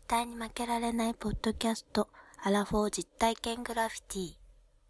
対に負けられないポッドキャスト、アラフォー実体験グラフィティ。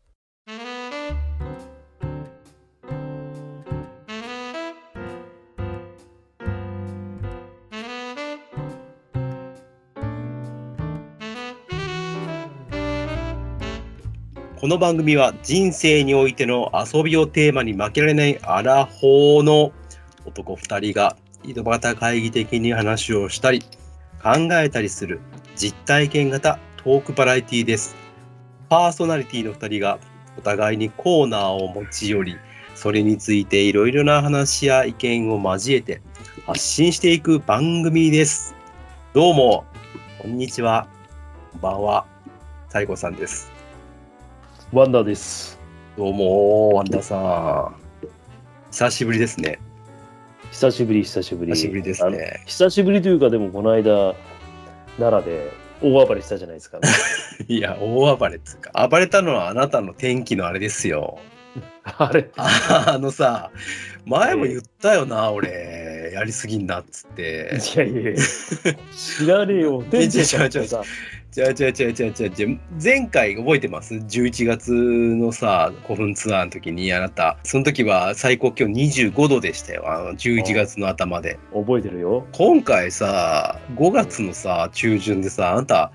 この番組は人生においての遊びをテーマに負けられないアラフォーの男2人が井戸端会議的に話をしたり考えたりする実体験型トークバラエティです。パーソナリティの2人がお互いにコーナーを持ち寄り、それについていろいろな話や意見を交えて発信していく番組です。どうもこんにちは、こんばんは、西郷さんです。 ワンダです。 どうもワンダさん、久しぶりですね。 久しぶりですね。久しぶりというか、でもこの間奈良で大暴れしたじゃないですか、ね、 いや大暴れっつうか、暴れたのはあなたの天気のあれですよ。 あれさ、前も言ったよな、俺やりすぎんなっつって。 いや知らねえよ。 違う前回覚えてます？11月のさ古墳ツアーの時にあなた、その時は最高気温25度でしたよ。11月の頭で。 覚えてるよ。 今回さ5月のさ中旬でさ、あんた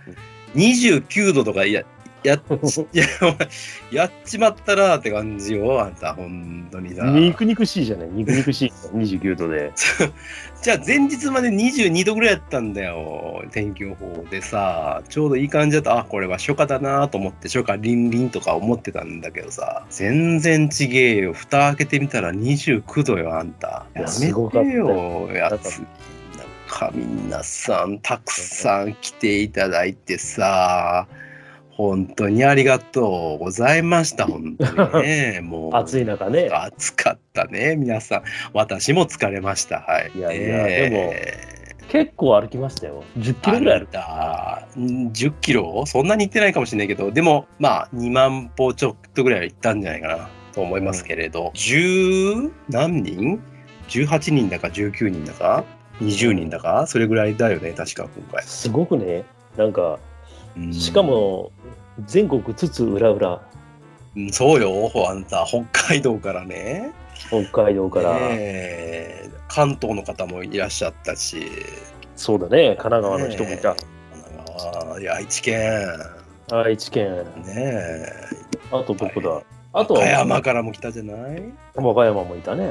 29度とかやっちまったなって感じよ、あんた。本当にさ、 肉しいじゃない。肉しい29度でじゃあ前日まで22度ぐらいやったんだよ、天気予報でさ。ちょうどいい感じだった。あ、これは初夏だなと思って、初夏凛々とか思ってたんだけどさ、全然ちげえよ。蓋開けてみたら29度よ、あんた。やめてよ、やつ。なんか皆さんたくさん来ていただいてさ、本当にありがとうございました。本当にね。もう暑い中ね。 暑かったね、皆さん。私も疲れました。はい。 いや、でも結構歩きましたよ。10キロぐらい歩いた。10キロ？そんなに行ってないかもしれないけど、でもまあ2万歩ちょっとぐらいは行ったんじゃないかなと思いますけれど、10何人 ?18 人だか19人だか20人だか、それぐらいだよね、確か今回。 すごくね、なんかしかも全国津々浦々。 そうよ、あんた北海道からね。関東の方もいらっしゃったし。 そうだね、神奈川の人もいた。 愛知県ね。あとどこだ。 あと和歌山からも来たじゃない。 和歌山もいたね。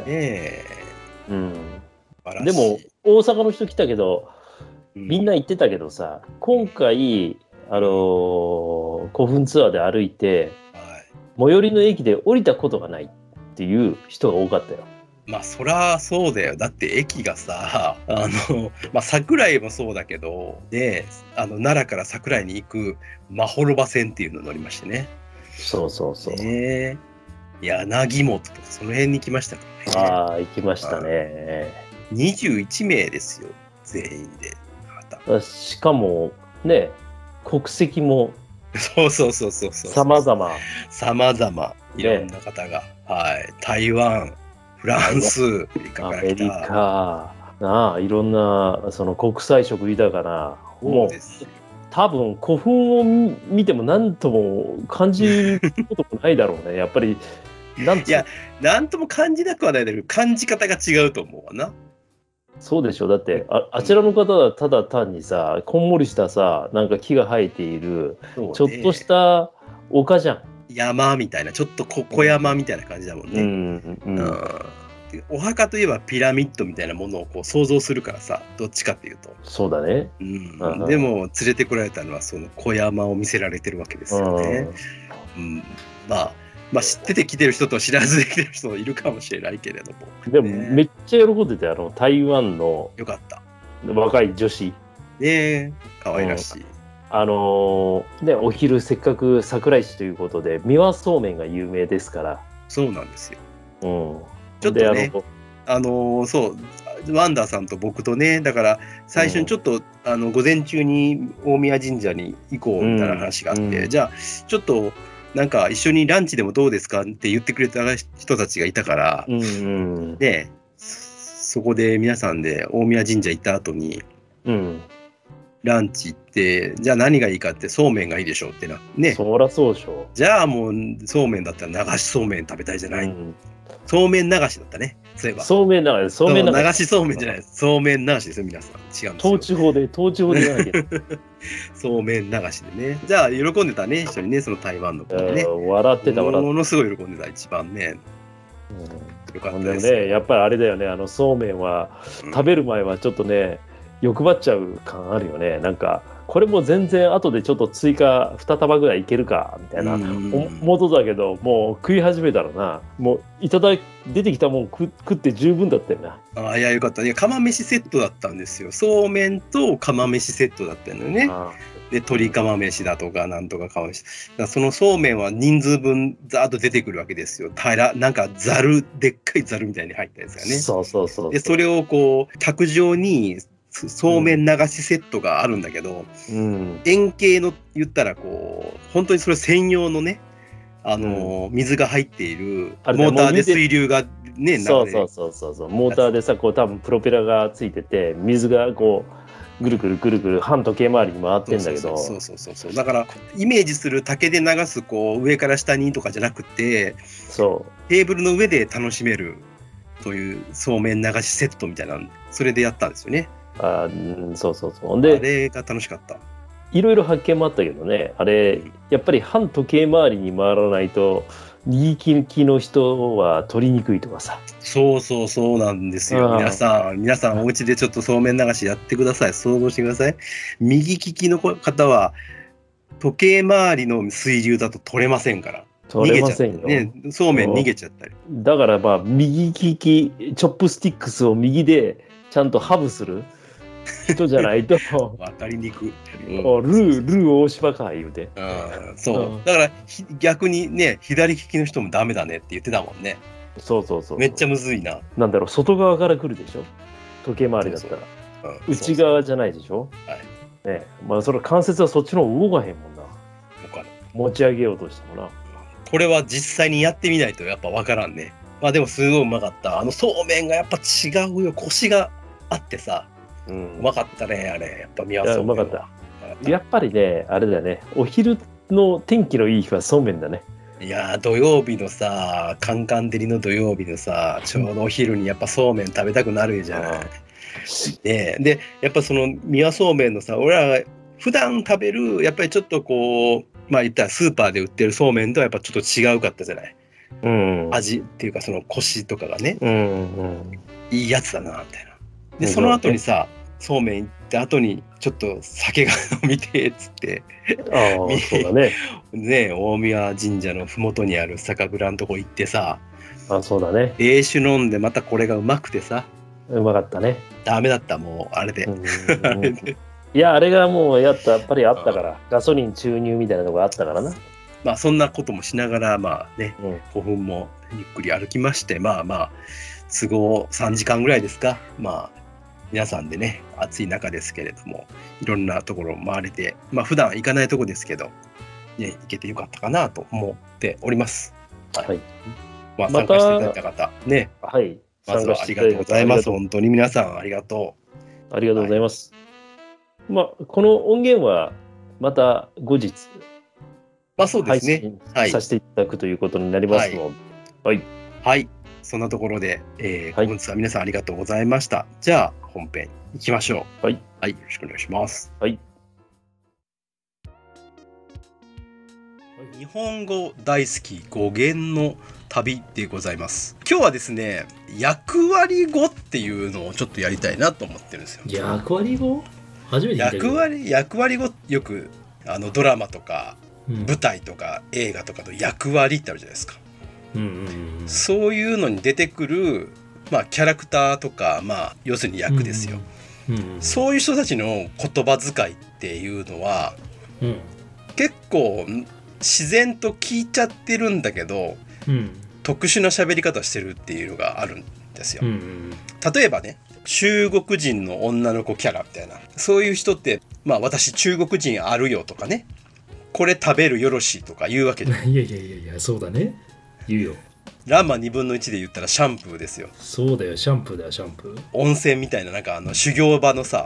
でも大阪の人来たけど、みんな行ってたけどさ、今回古墳ツアーで歩いて、最寄りの駅で降りたことがないっていう人が多かったよ。 まあそりゃそうだよ。だって駅がさ、桜井もそうだけど、で奈良から桜井に行くまほろば線っていうのを乗りましてね。 そう。 柳本とかその辺に来ましたからね。 行きましたね。 21名ですよ、全員で。 しかもね、国籍もそう様々 いろんな方が、台湾、フランス、 アメリカいろんなその国際色豊かな、もう多分古墳を見ても何とも感じることもないだろうね。やっぱりなんとも感じなくはないだけど、感じ方が違うと思うわな。 そうでしょ。だってあちらの方はただ単にさ、こんもりしたさ、なんか木が生えている、ちょっとした丘じゃん。 山みたいな、ちょっと小山みたいな感じだもんね。お墓といえばピラミッドみたいなものをこう想像するからさ、どっちかっていうと。 そうだね。 でも連れてこられたのはその小山を見せられてるわけですよね。まあ知ってて来てる人と知らずで来てる人もいるかもしれないけれども。 でもめっちゃ喜んでて、台湾のよかった若い女子。 可愛らしい。 お昼せっかく桜井市ということで三輪そうめんが有名ですから。 そうなんですよ。ちょっとね、ワンダーさんと僕とね、だから最初にちょっと、午前中に大宮神社に行こうみたいな話があって、じゃあちょっとなんか一緒にランチでもどうですかって言ってくれた人たちがいたから、でそこで皆さんで大宮神社行った後に、 ランチ行って、じゃあ何がいいかってそうめんがいいでしょうってな。ね。 そらそうでしょ。 じゃあもうそうめんだったら流しそうめん食べたいじゃない。そうめん流しだったね。そういえば。 そうめん流し、そうめん流し。 流しそうめんじゃないです。そうめん流しですよ、皆さん。違うんですよ。 統治法で言わなきゃ。 そうめん流しでね。じゃあ喜んでたね、一緒にね、その台湾の子でね。 笑ってた。 ものすごい喜んでた、一番ね。よかったですね。やっぱりあれだよね、そうめんは、食べる前はちょっとね、欲張っちゃう感あるよね。なんかこれも全然後でちょっと追加2束ぐらいいけるかみたいな元だけど、もう食い始めたらな、もう出てきたもん食って十分だったよな。 いやよかったね。釜飯セットだったんですよ。そうめんと釜飯セットだったのよね。で鶏釜飯だとかなんとか釜飯だ、そのそうめんは人数分ざーっと出てくるわけですよ。なんかざる、でっかいざるみたいに入ったやつがね。 そうでそれをこう卓上にそうめん流しセットがあるんだけど、円形の言ったらこう本当にそれ専用のね、水が入っているモーターで水流がね、 そうモーターでさ、こう多分プロペラがついてて、水がこうぐるぐる反時計回りに回ってんだけど、 そうだからイメージする竹で流すこう上から下にとかじゃなくて、テーブルの上で楽しめるというそうめん流しセットみたいな、それでやったんですよね。 そうで、 あれが楽しかった。 いろいろ発見もあったけどね、あれやっぱり反時計回りに回らないと右利きの人は取りにくいとかさ。 そうなんですよ。皆さんお家でちょっとそうめん流しやってください。想像してください。右利きの方は時計回りの水流だと取れませんから。 取れませんよね、そうめん逃げちゃったり。 だからまあ右利きチョップスティックスを右でちゃんとハブする人じゃないと分かりにくい。 ルー大芝か言うて。 そうだから逆にね、左利きの人もダメだねって言ってたもんね。 そうめっちゃむずいな。 なんだろう、外側から来るでしょ、時計回りだったら。内側じゃないでしょ。ね、まあそれ関節はそっちの方動かへんもんな。持ち上げようとしてもな。 これは実際にやってみないとやっぱ分からんね。まあでもすごいうまかった。そうめんがやっぱ違うよ。コシがあってさ、うまかったね。あれやっぱ宮そうめんはうまかった。やっぱりね、あれだね、お昼の天気のいい日はそうめんだね。 いや土曜日のさ、カンカン照りの土曜日のさ、ちょうどお昼にやっぱそうめん食べたくなるじゃない。でやっぱその宮そうめんのさ、俺らが普段食べるやっぱりちょっとこう、まあ言ったらスーパーで売ってるそうめんとはやっぱちょっと違うかったじゃない。味っていうかそのコシとかがね、いいやつだなみたいな。でその後にさ、そうめん行って後にちょっと酒が飲みてっつってそうだね大宮神社の麓にある酒蔵のとこ行ってさ、 そうだね、 冷酒飲んでまたこれがうまくてさ、 うまかったね。 ダメだったもうあれでいやあれがもうやっぱりあったから、ガソリン注入みたいなとこあったからな。 まあそんなこともしながらまあね、5分もゆっくり歩きまして、まあ都合3時間ぐらいですか。まあ皆さんでね、暑い中ですけれども、いろんなところを回れて、まあ普段行かないとこですけど、ね、行けてよかったかなと思っております。はい。まあ参加していただいた方、ね。 はい。 まずはありがとうございます。本当に皆さんありがとう。ありがとうございます。まあこの音源はまた後日、 まあそうですね。 はい。させていただくということになりますので、はい。 はい。そんなところで、本日は皆さんありがとうございました。じゃあ本編行きましょう。はい。はい。よろしくお願いします。はい。日本語大好き語源の旅でございます。今日はですね、役割語っていうのをちょっとやりたいなと思ってるんですよ。 役割語？初めて聞いたけど。 役割語、よくドラマとか、舞台とか映画とかの役割ってあるじゃないですか。そういうのに出てくる、まあ、キャラクターとか、まあ、要するに役ですよ。そういう人たちの言葉遣いっていうのは、結構自然と聞いちゃってるんだけど、特殊な喋り方してるっていうのがあるんですよ。例えばね、中国人の女の子キャラみたいな、そういう人って、まあ、私中国人あるよとかね、これ食べるよろしいとか言うわけじゃない。 いやそうだね、言うよ。 ランマ2分の1で言ったらシャンプーですよ。 そうだよ、シャンプーだよ、シャンプー。 温泉みたいな、なんか修行場のさ、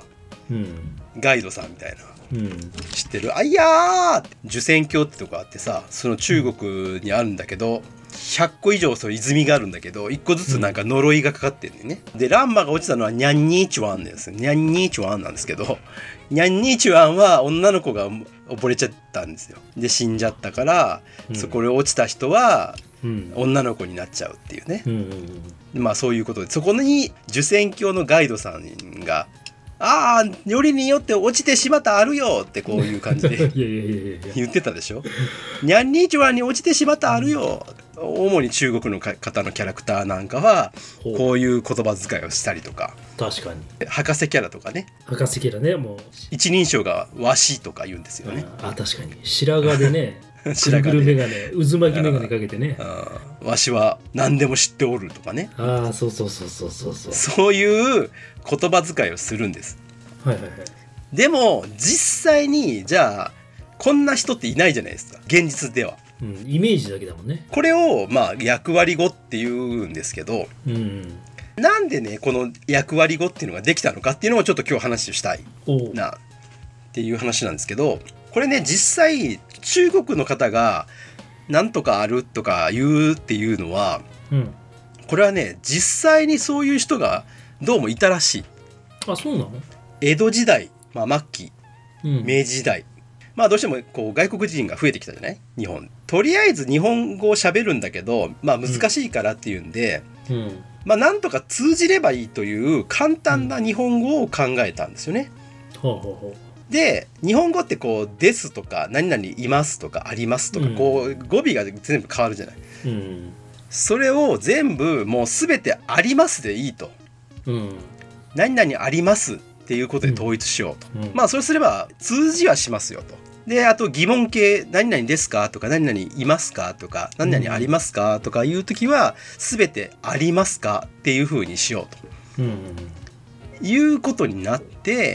ガイドさんみたいな、知ってる？あいやーって受選峡ってとこあってさ、その中国にあるんだけど、100個以上その泉があるんだけど、1個ずつなんか呪いがかかってるんだよね。でランマが落ちたのはニャンニーチュワンです。ニャンニーチュワンなんですけど、ニャンニーチュワンは女の子が溺れちゃったんですよ。で死んじゃったから、そこで落ちた人は女の子になっちゃうっていうね、まあそういうことで、そこに受選峡のガイドさんがああよりによって落ちてしまったあるよってこういう感じで言ってたでしょ。ニャンニーチュワンに落ちてしまったあるよ。主に中国の方のキャラクターなんかはこういう言葉遣いをしたりとか、 確かに博士キャラとかね、 博士キャラね、もう一人称がわしとか言うんですよね。 あ、確かに白髪でねぐるぐるメガネ、渦巻きメガネかけてね、 わしは何でも知っておるとかね。 ああ、そうそういう言葉遣いをするんです。 はいはいはい。 でも実際にじゃあこんな人っていないじゃないですか、現実では。 イメージだけだもんね。これをまあ役割語っていうんですけど、なんでねこの役割語っていうのができたのかっていうのをちょっと今日話をしたいなっていう話なんですけど、これね実際中国の方がなんとかあるとか言うっていうのは、これはね実際にそういう人がどうもいたらしい。 あ、そうなの？ 江戸時代、末期、明治時代、まあどうしてもこう外国人が増えてきたじゃない？日本。とりあえず日本語を喋るんだけど、まあ難しいからっていうんで、まあなんとか通じればいいという簡単な日本語を考えたんですよね。で日本語ってこうですとか何々いますとかありますとか、こう語尾が全部変わるじゃない。それを全部もう全てありますでいいと。何々ありますっていうことで統一しようと。まあそうすれば通じはしますよと。であと疑問形何々ですかとか何々いますかとか何々ありますかとかいうときは全てありますかっていう風にしようと、いうことになって、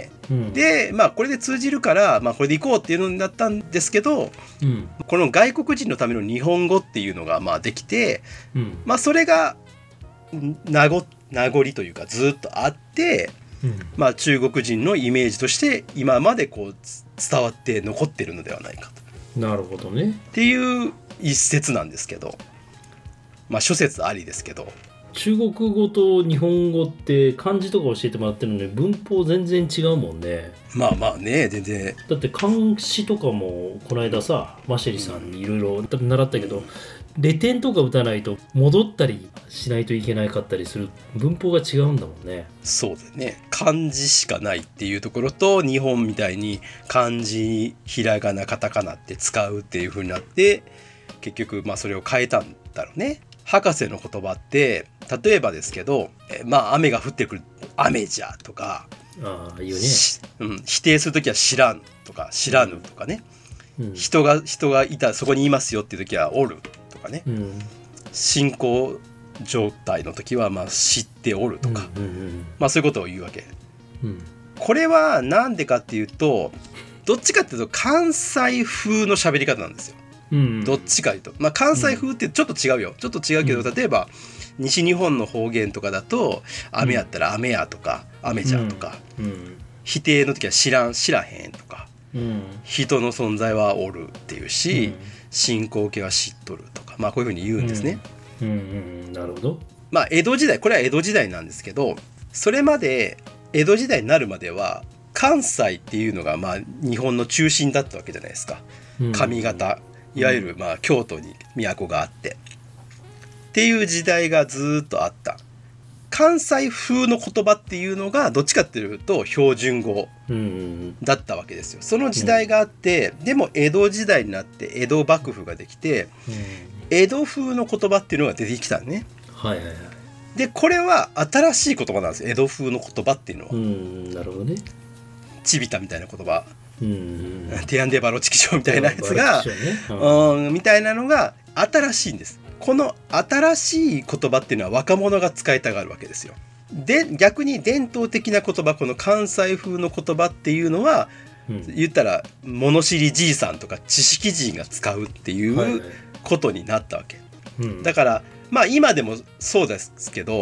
でまあこれで通じるからまあこれでいこうっていうのになったんですけど、この外国人のための日本語っていうのがまあできて、まあそれが名残というかずっとあって、まあ中国人のイメージとして今までこう伝わって残ってるのではないかと。 なるほどね。 っていう一説なんですけど、まあ諸説ありですけど。 中国語と日本語って漢字とか教えてもらってるのに文法全然違うもんね。 まあまあね、全然。 だって漢詩とかもこの間さマシェリさんにいろいろ習ったけど、レ点とか打たないと戻ったりしないといけなかったりする、文法が違うんだもんね。 そうだね。漢字しかないっていうところと、日本みたいに漢字ひらがなカタカナって使うっていう風になって、結局まあそれを変えたんだろうね。博士の言葉って例えばですけど、まあ雨が降ってくる雨じゃとか、 言うね。 否定するときは知らんとか知らぬとかね、人がいたそこにいますよっていうときはおるとかね、進行状態の時はまあ知っておるとか、まあそういうことを言うわけ、これはなんでかっていうと、どっちかっていうと関西風の喋り方なんですよ。どっちかというと、まあ、関西風ってちょっと違うよ、ちょっと違うけど、例えば西日本の方言とかだと雨やったら雨やとか雨じゃとか、否定の時は知らへんとか、人の存在はおるっていうし、進行形は知っとるとか、まあこういうふうに言うんですね。 なるほど。 まあ江戸時代、これは江戸時代なんですけど、それまで江戸時代になるまでは関西っていうのがまあ日本の中心だったわけじゃないですか。上方、いわゆるまあ京都に都があってっていう時代がずっとあった。関西風の言葉っていうのがどっちかっていうと標準語だったわけですよ。その時代があって、でも江戸時代になって江戸幕府ができて、江戸風の言葉っていうのが出てきたね。でこれは新しい言葉なんですよ、江戸風の言葉っていうのは。 なるほどね。 チビタみたいな言葉、テヤンデバロチキショーみたいなやつが、みたいなのが新しいんです。この新しい言葉っていうのは若者が使いたがるわけですよ。で逆に伝統的な言葉、この関西風の言葉っていうのは、言ったら物知りじいさんとか知識人が使うっていうことになったわけ、だからまあ今でもそうですけど、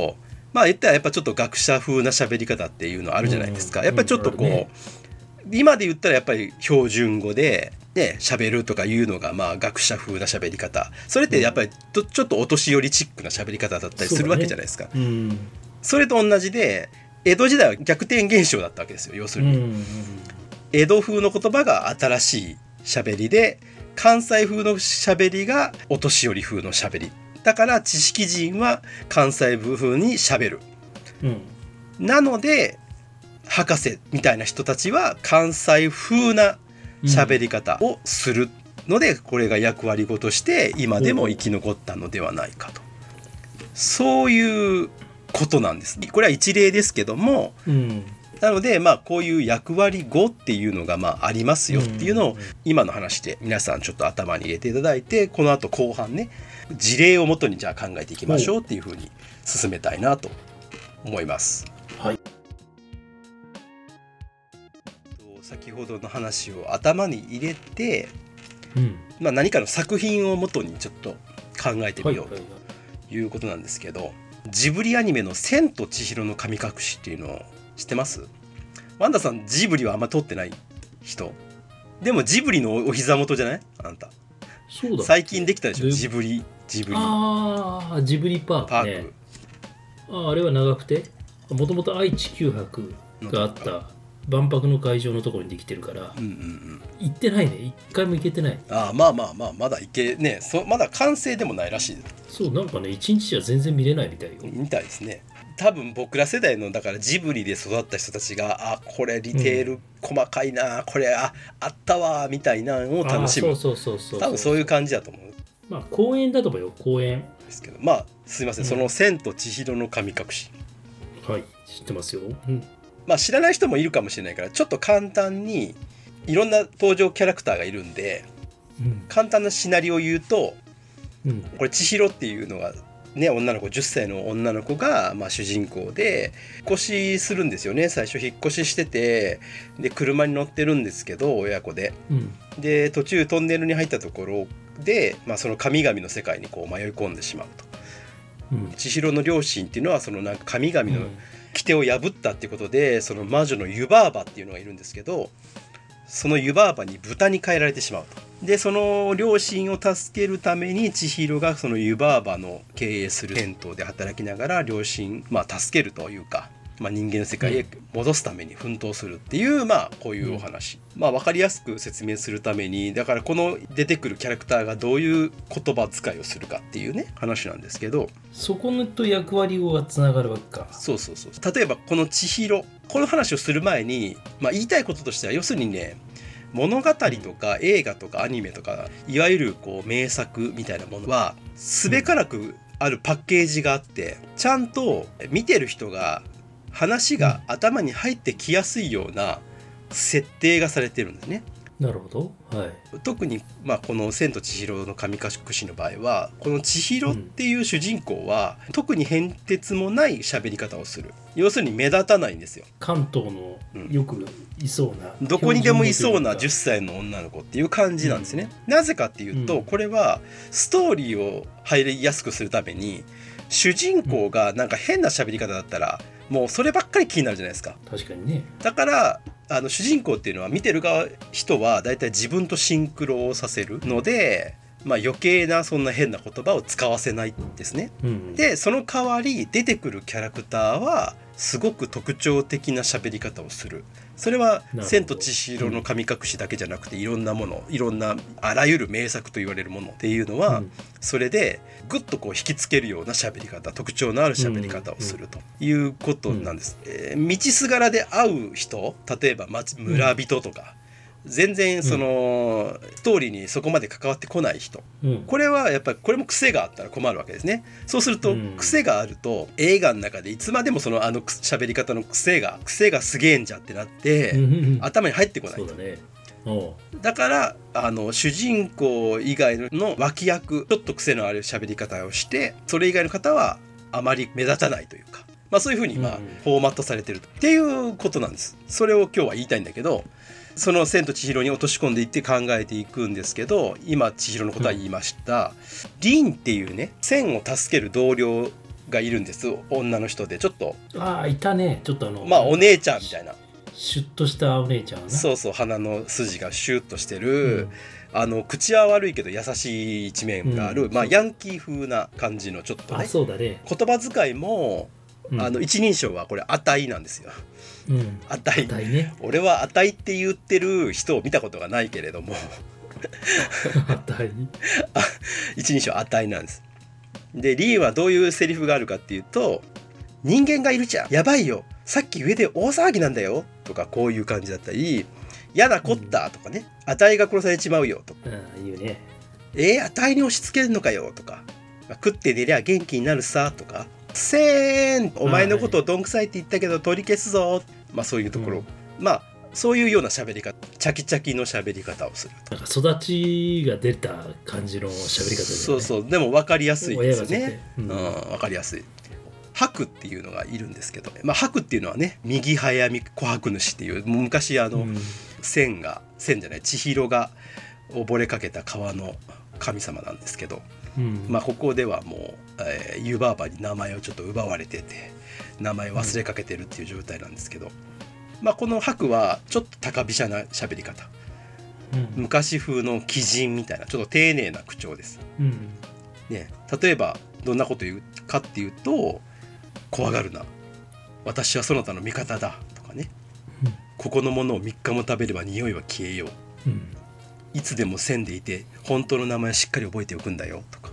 まあ言ったらやっぱちょっと学者風な喋り方っていうのあるじゃないですか。やっぱりちょっとこう、今で言ったらやっぱり標準語でね喋るとかいうのがまあ学者風な喋り方。それってやっぱりちょっとお年寄りチックな喋り方だったりするわけじゃないですか。それと同じで江戸時代は逆転現象だったわけですよ。要するに、江戸風の言葉が新しい喋りで、関西風の喋りがお年寄り風の喋りだから、知識人は関西風に喋る、なので博士みたいな人たちは関西風な喋り方をするので、これが役割語として今でも生き残ったのではないかと、そういうことなんです。これは一例ですけども、なのでまあこういう役割語っていうのがまあありますよっていうのを今の話で皆さんちょっと頭に入れていただいて、この後後半ね事例をもとにじゃあ考えていきましょうっていうふうに進めたいなと思います。 はい。 先ほどの話を頭に入れて、まあ何かの作品をもとにちょっと考えてみようということなんですけど、ジブリアニメの千と千尋の神隠しっていうのを知ってます？ワンダさんジブリはあんま撮ってない人？でもジブリのお膝元じゃない？あんた。 そうだ。 最近できたでしょ、ジブリ。 ああ、ジブリパークね。あれは長くて、もともと愛・地球博があった万博の会場のところにできてるから、行ってないね。一回も行けてない。 まあまだ行けね、まだ完成でもないらしい。 そうなんかね、一日じゃ全然見れないみたいよ。 みたいですね。多分僕ら世代のだからジブリで育った人たちが、これディテール細かいな、これあったわみたいなのを楽しむ。 そう多分そういう感じだと思う。 まあ公園だと思うよ、公園ですけど、まあすいません、その千と千尋の神隠し、 はい知ってますよ。 まあ知らない人もいるかもしれないから、ちょっと簡単にいろんな登場キャラクターがいるんで、簡単なシナリオを言うと、これ千尋っていうのがね、女の子10歳の女の子がまあ主人公で、引っ越しするんですよね。最初引っ越ししてて、で車に乗ってるんですけど、親子で、で途中トンネルに入ったところで、まあ、その神々の世界にこう迷い込んでしまうと、千尋の両親っていうのはそのなんか神々の掟を破ったっていうことで、その魔女の湯婆婆っていうのがいるんですけど、その湯婆婆に豚に変えられてしまうと。でその両親を助けるために千尋がその湯婆婆の経営する銭湯で働きながら両親、まあ、助けるというか、まあ、人間の世界へ戻すために奮闘するっていう、まあこういうお話、まあ分かりやすく説明するために、だからこの出てくるキャラクターがどういう言葉遣いをするかっていうね話なんですけど、 そこと役割語がつながるわけか。 そう例えばこの千尋、この話をする前に、まあ、言いたいこととしては、要するにね、物語とか映画とかアニメとか、いわゆるこう名作みたいなものはすべからくあるパッケージがあって、ちゃんと見てる人が話が頭に入ってきやすいような設定がされてるんですね。 なるほど、はい、 特にまあこの千と千尋の神隠しの場合は、この千尋っていう主人公は特に変哲もない喋り方をする。要するに目立たないんですよ。 関東のよくいそうな、 どこにでもいそうな10歳の女の子っていう感じなんですね。なぜかっていうと、これはストーリーを入りやすくするために、主人公がなんか変な喋り方だったらもうそればっかり気になるじゃないですか。 確かにね。だから主人公っていうのは見てる人はだいたい自分とシンクロをさせるので、まあ、余計なそんな変な言葉を使わせないんですね。でその代わり出てくるキャラクターはすごく特徴的な喋り方をする。それは千と千尋の神隠しだけじゃなくて、いろんなもの、いろんなあらゆる名作と言われるものっていうのは、それでぐっとこう引きつけるような喋り方、特徴のある喋り方をするということなんです。道すがらで会う人、例えば村人とか、全然そのストーリーにそこまで関わってこない人、これはやっぱりこれも癖があったら困るわけですね。そうすると癖があると映画の中でいつまでもその喋り方の癖がすげえんじゃってなって頭に入ってこない。 そうだね。 だから主人公以外の脇役、ちょっと癖のある喋り方をして、それ以外の方はあまり目立たないというか、まあそういうふうにフォーマットされてるっていうことなんです。それを今日は言いたいんだけど、その千と千尋に落とし込んでいって考えていくんですけど、今千尋のことは言いました。凛っていうね、千を助ける同僚がいるんです。女の人でちょっといたね。ちょっとお姉ちゃんみたいなシュッとしたお姉ちゃんはね。 そう鼻の筋がシュッとしてる、口は悪いけど優しい一面がある、ヤンキー風な感じのちょっとね。 そうだね。 言葉遣いも、一人称はこれ値なんですよ。値ね。俺は値って言ってる人を見たことがないけれども一人称値なんです。でリーはどういうセリフがあるかっていうと、人間がいるじゃん、やばいよ、さっき上で大騒ぎなんだよとか、こういう感じだったり、やだこったとかね、値が殺されちまうよとか、 言うね。 値に押し付けるのかよとか、食って寝りゃ元気になるさとか、せーんお前のことをどんくさいって言ったけど取り消すぞ、そういうところ、そういうような喋り方、チャキチャキの喋り方をすると。 なんか育ちが出た感じの喋り方だよね。 そうでも分かりやすいですよね。分かりやすい。白っていうのがいるんですけど、白っていうのはね、右早見琥珀主っていう、昔千尋が溺れかけた川の神様なんですけど、ここではもう、湯婆婆に名前をちょっと奪われてて、名前忘れかけてるっていう状態なんですけど、この白はちょっと高飛車な喋り方、昔風の鬼人みたいなちょっと丁寧な口調です、例えばどんなこと言うかっていうと、怖がるな、私はそなたの味方だとかね、ここのものを3日も食べれば匂いは消えよう、いつでも線でいて本当の名前をしっかり覚えておくんだよとか、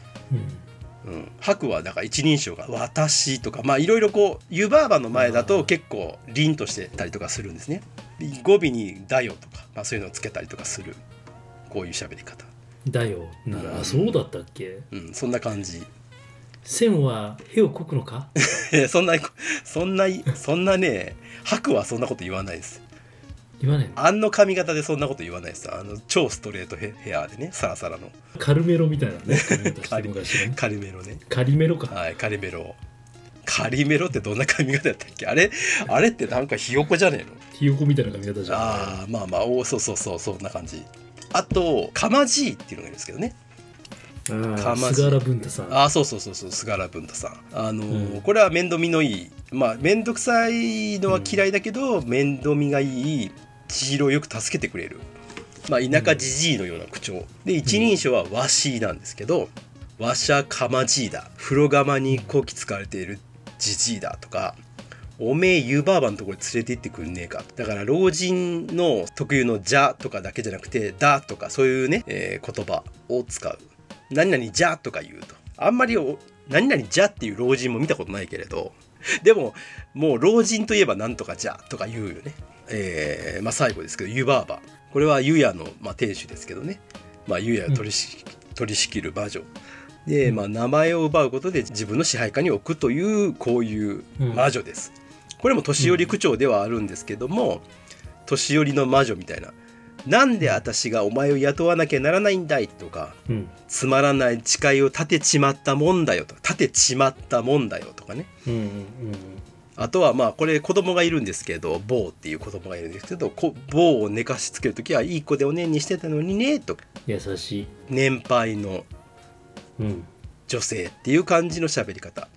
白はだから一人称が私とか、いろいろこう湯婆婆の前だと結構凛としてたりとかするんですね。語尾にだよとか、そういうのをつけたりとかする、こういう喋り方だよなら、そうだったっけ。 そんな感じ。 線は火をこくのかそんなね、白はそんなこと言わないです。 言わないの髪型でそんなこと言わないです。超ストレートヘアでね、サラサラのカルメロみたいなねカリメロね。 カリメロか。 カリメロってどんな髪型やったっけ。あれってなんかひよこじゃねえの。 ひよこみたいな髪型じゃん。 そうそんな感じ。あとかまじいっていうのがいるんですけどね。 菅原文太さん。 そう菅原文太さん。これは面倒見のいい、面倒くさいのは嫌いだけど、面倒見がいい千尋をよく助けてくれる、田舎じじいのような口調で、一人称はわしなんですけど、わしゃかまじいだ、風呂釜にこき使われているじじいだとか、おめえ湯婆婆のところに連れて行ってくんねえか。だから老人の特有のじゃとかだけじゃなくて、だとかそういうね、言葉を使う。何々じゃとか言うと、あんまり何々じゃっていう老人も見たことないけれど、でももう老人といえばなんとかじゃとか言うよね。最後ですけど、湯婆婆、これは湯屋の、店主ですけどね、湯屋を取り仕切る魔女で、名前を奪うことで自分の支配下に置くという、こういう魔女です、これも年寄り口調ではあるんですけども、年寄りの魔女みたいな、なんで私がお前を雇わなきゃならないんだいとか、つまらない誓いを立てちまったもんだよとか、とかね、あとはこれ子供がいるんですけど、坊っていう子供がいるんですけど、坊を寝かしつけるときはいい子でおねんにしてたのにねとか、 優しい年配の女性っていう感じの喋り方、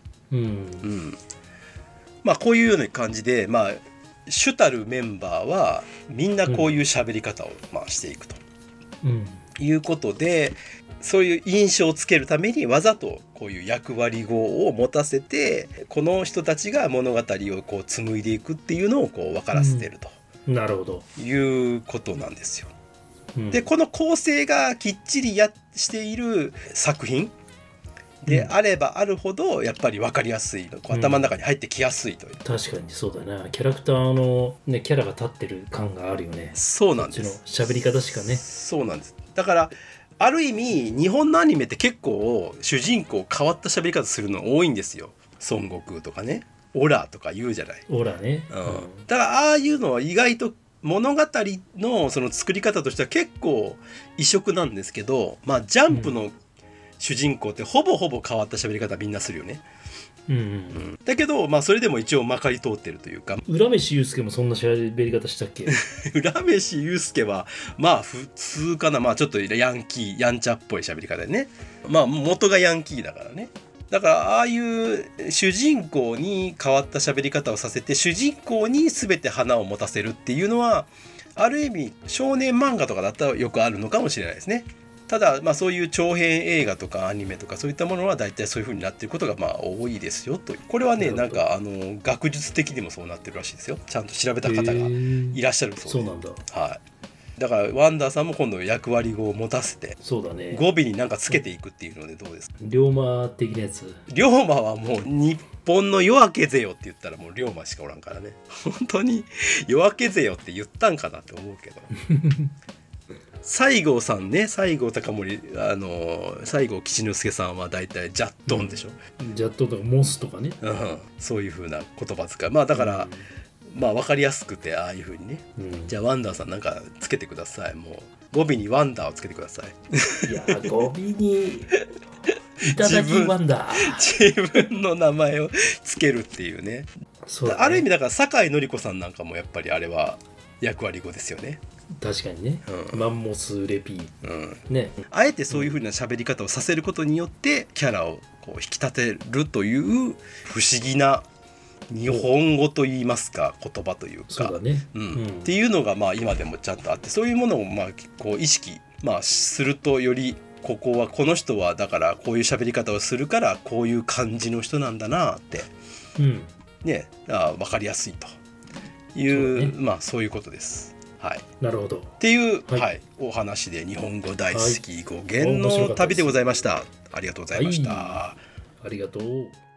こういうような感じで、主たるメンバーはみんなこういう喋り方をしていくと、いうことで、そういう印象をつけるためにわざとこういう役割語を持たせて、この人たちが物語をこう紡いでいくっていうのをこう分からせてると、 なるほど、 いうことなんですよ。でこの構成がきっちりしている作品であればあるほど、やっぱり分かりやすい、頭の中に入ってきやすいという、 確かにそうだな、キャラクターの、キャラが立ってる感があるよね。 そうなんです。 喋り方しかね。 そうなんです。だからある意味日本のアニメって結構主人公変わった喋り方するの多いんですよ。孫悟空とかね、オラとか言うじゃない。 オラね、 だからああいうのは意外と物語のその作り方としては結構異色なんですけど、ジャンプの主人公ってほぼ変わった喋り方みんなするよね。だけどそれでも一応まかり通ってるというか。 浦飯祐介もそんな喋り方したっけ？ 浦飯祐介は普通かな、ちょっとヤンチャっぽい喋り方でね、元がヤンキーだからね。 だからああいう主人公に変わった喋り方をさせて主人公に全て花を持たせるっていうのはある意味少年漫画とかだったらよくあるのかもしれないですね。ただまあそういう長編映画とかアニメとかそういったものは大体そういう風になっていることがまあ多いですよと。これはねなんか学術的にもそうなってるらしいですよ。ちゃんと調べた方がいらっしゃるそうで。 そうなんだ。 はい。だからワンダーさんも今度役割語を持たせてそうだね。 語尾になんかつけていくっていうのでどうですか。 龍馬的なやつ。 龍馬はもう日本の夜明けぜよって言ったらもう龍馬しかおらんからね。本当に夜明けぜよって言ったんかなって思うけど西郷さんね、西郷隆盛西郷吉之助さんはだいたいジャットンでしょ、 ジャットンとかモスとかね、 そういう風な言葉遣い。まあだから、まあ分かりやすくてああいう風にね、じゃあワンダーさんなんかつけてください。もう語尾にワンダーをつけてください。 いや語尾にいただきワンダー自分の名前をつけるっていうね。そうだね。ある意味だから酒井紀子さんなんかもやっぱりあれは役割語ですよね。 確かにね、マンモスレピー、ね、 あえてそういう風な喋り方をさせることによってキャラをこう引き立てるという不思議な日本語といいますか言葉というか、 そうだね、 っていうのがまあ今でもちゃんとあって、そういうものをまあこう意識するとよりこの人はだからこういう喋り方をするからこういう感じの人なんだなって、ね、分かりやすいという、まあそういうことです。はい、 なるほどっていう、お話で日本語大好き語源の旅でございました。ありがとうございました。 ありがとう。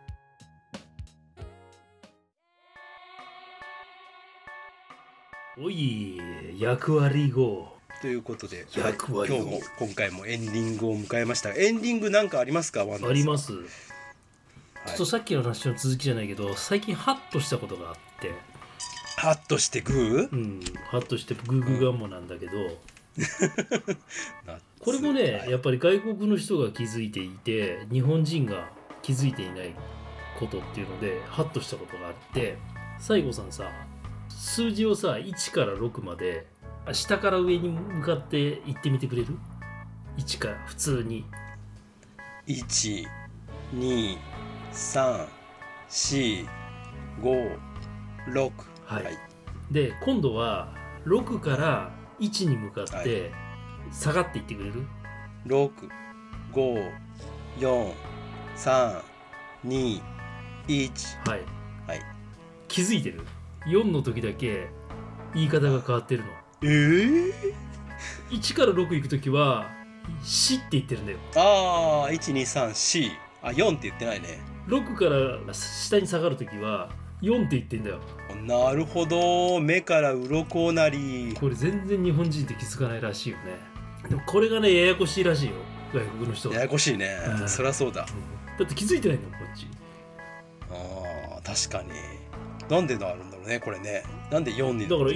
おい、役割語ということで、今回もエンディングを迎えました。エンディングなんかありますか？ワンダーさん。 あります。ちょっとさっきの話の続きじゃないけど、最近ハッとしたことがあって。 ハッとしてグー？ハッとしてグーグーガンモなんだけど、これもね、やっぱり外国の人が気づいていて日本人が気づいていないことっていうのでハッとしたことがあって、西郷さんさ、数字をさ1から6まで下から上に向かって言ってみてくれる？1から普通に 1,2,3,4,5,6 はい、で今度は6から1に向かって下がっていってくれる？ 6、5、4、3、2、1。 はい、はい、気づいてる？4の時だけ言い方が変わってるの。1から6行く時は「し」って言ってるんだよ。 ああ、1,2,3,4。4って言ってないね。 6から下に下がる時は4って言ってんだよ。 なるほど、目から鱗なり。 これ全然日本人って気づかないらしいよね。でもこれがねややこしいらしいよ、外国の人は。 ややこしいね、そりゃそうだ、 だって気づいてないのこっち。 確かに。なんでなるんだろうねこれね。なんで4にだから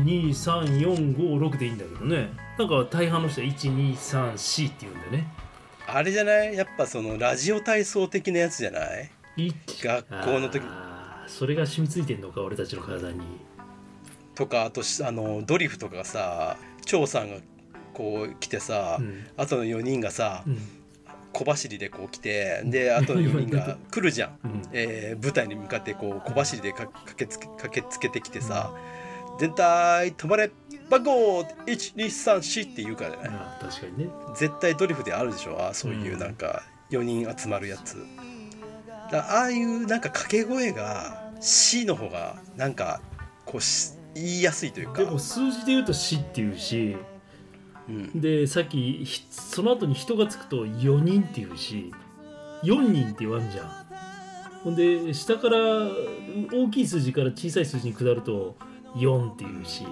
1,2,3,4,5,6でいいんだけどね。なんか大半の人は1,2,3,4って言うんだよね。 あれじゃない、やっぱそのラジオ体操的なやつじゃない？学校の時それが染みついてんのか俺たちの体に。 とか、あとドリフとかがさ、張さんがこう来てさ、あとの4人がさ、小走りでこう来て、であとの4人が来るじゃん、舞台に向かってこう小走りで駆けつけてきてさ、全体止まれ番号 1,2,3,4 って言うからね。 確かにね。絶対ドリフであるでしょ、そういうなんか4人集まるやつ。ああいうなんか掛け声が C の方がなんかこう言いやすいというか。 でも数字で言うと C っていうし、でさっきその後に人がつくと4人っていうし、4人って言わんじゃん。ほんで下から大きい数字から小さい数字に下ると4っていうし、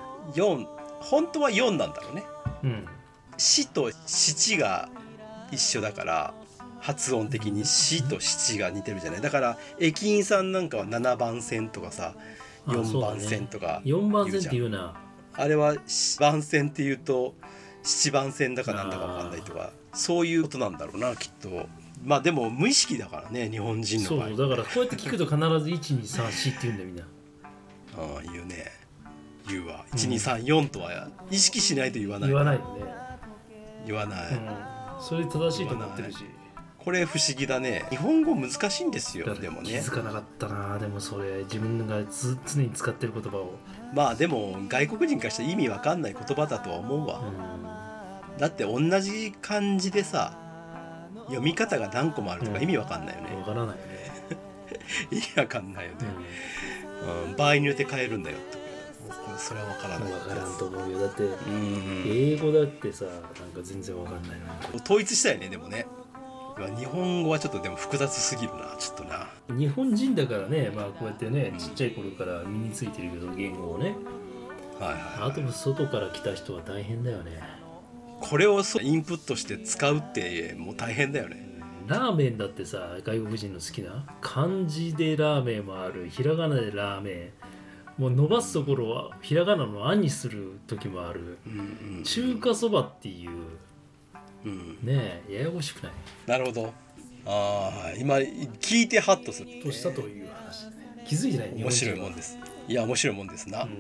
4本当は4なんだろうね。死と七が一緒だから発音的に死と七が似てるじゃない。だから駅員さんなんかは7番線とかさ4番線とか言うじゃん。4番線って言うな。あれは番線って言うと7番線だかなんだか分かんないとか、そういうことなんだろうなきっと。まあでも無意識だからね日本人の場合。そうだからこうやって聞くと必ず1,2,3,4って言うんだよみんな。言うね。言うわ。1,2,3,4とは意識しないと言わない。言わないよね。言わない。それ正しいと思ってるし。 これ不思議だね。日本語難しいんですよ。でもね。 気づかなかったな。でもそれ自分が常に使ってる言葉を。 まあでも外国人からしたら意味わかんない言葉だとは思うわ。だって同じ漢字でさ、読み方が何個もあるとか意味わかんないよね。 わからないよね。 意味わかんないよね。場合によって変えるんだよって。それはわからない。 わからんと思うよ。だって英語だってさ、なんか全然わかんないな。 統一したよね。でもね。日本語はちょっとでも複雑すぎるな。ちょっとな。 日本人だからね、まあこうやってね、ちっちゃい頃から身についてるけど言語をね。あと外から来た人は大変だよね。 これをインプットして使うってもう大変だよね。 ラーメンだってさ、外国人の好きな漢字でラーメンもある、ひらがなでラーメン、もう伸ばすところはひらがなの「あ」にする時もある、中華そばっていう、ねえ、ややこしくない？ なるほど。ああ、今聞いてハッとするとしたという話。気づいてない？ 面白いもんです。いや面白いもんですな。はい。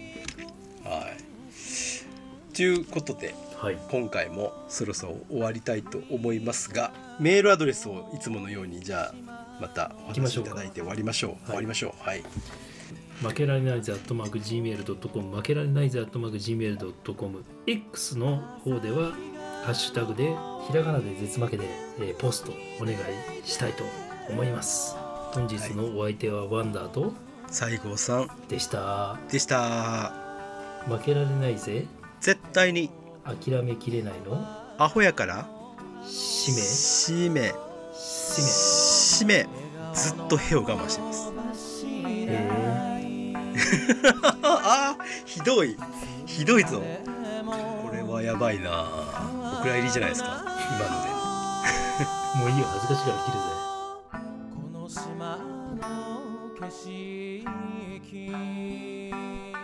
ということで、今回もそろそろ終わりたいと思いますが、メールアドレスをいつものようにじゃあまたお話しいただいて終わりましょう。はい。 負けられないぜ@gmail.com、負けられないぜ@gmail.com、X の方ではハッシュタグでひらがなで絶負けで、ポストお願いしたいと思います。本日のお相手はワンダーと西郷さんでした。 負けられないぜ、 絶対に諦めきれないの、 アホやからしめずっとへを我慢してます。あー、ひどいぞ。これはやばいな。お蔵入りじゃないですか今ので。 もういいよ、恥ずかしいから切るぜ。 この島の景色